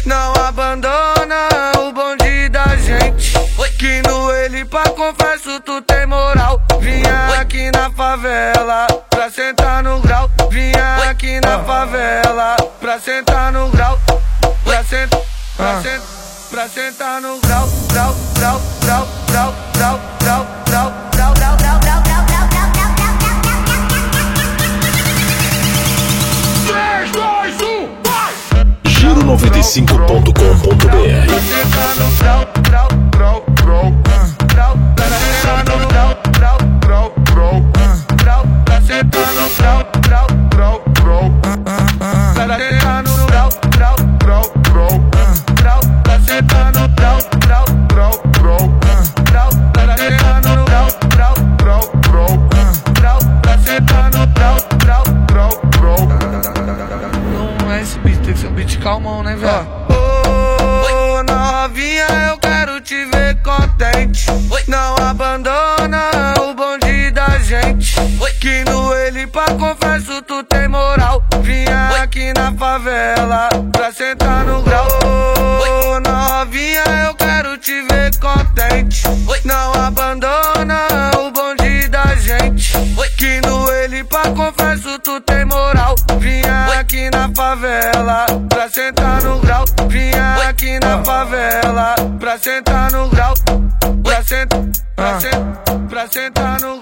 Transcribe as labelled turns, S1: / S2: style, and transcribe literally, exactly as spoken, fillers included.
S1: não abandona o bonde da gente. Que no ele pra confesso tu tem moral. Vinha aqui na favela pra sentar no grau. Vinha aqui na favela pra sentar no grau. Pra sentar, pra sentar, pra sentar no grau, grau, grau, grau, grau, grau, grau, grau, grau, grau, grau, grau, grau, grau, grau,
S2: três, dois, um, vai! Giro noventa e cinco ponto com ponto br.
S1: pra sentar no grau, grau, grau, grau, grau, pra sentar no grau, grau, grau, grau, grau, pra sentar no grau, grau, grau, grau, pra sentar no grau, grau, grau, grau, grau, pra sentar no grau, grau, grau, grau, grau, pra sentar no grau, grau, grau, grau, grau, pra sentar no grau, grau, grau, grau. Não é esse beat, tem que ser um beat calmão, né, velho? Ô, novinha, eu quero te ver contente. Não abandona o bonde da gente. Que no ele pra confesso tu tem moral. Vinha aqui na favela pra sentar no grau. Ô, novinha, eu quero te ver contente. Não abandona o bonde da gente. Que no ele pra confesso tu tem moral. Vinha aqui na favela pra sentar no grau. Vinha aqui na favela pra sentar no grau. Pra sentar, pra sentar, pra sentar no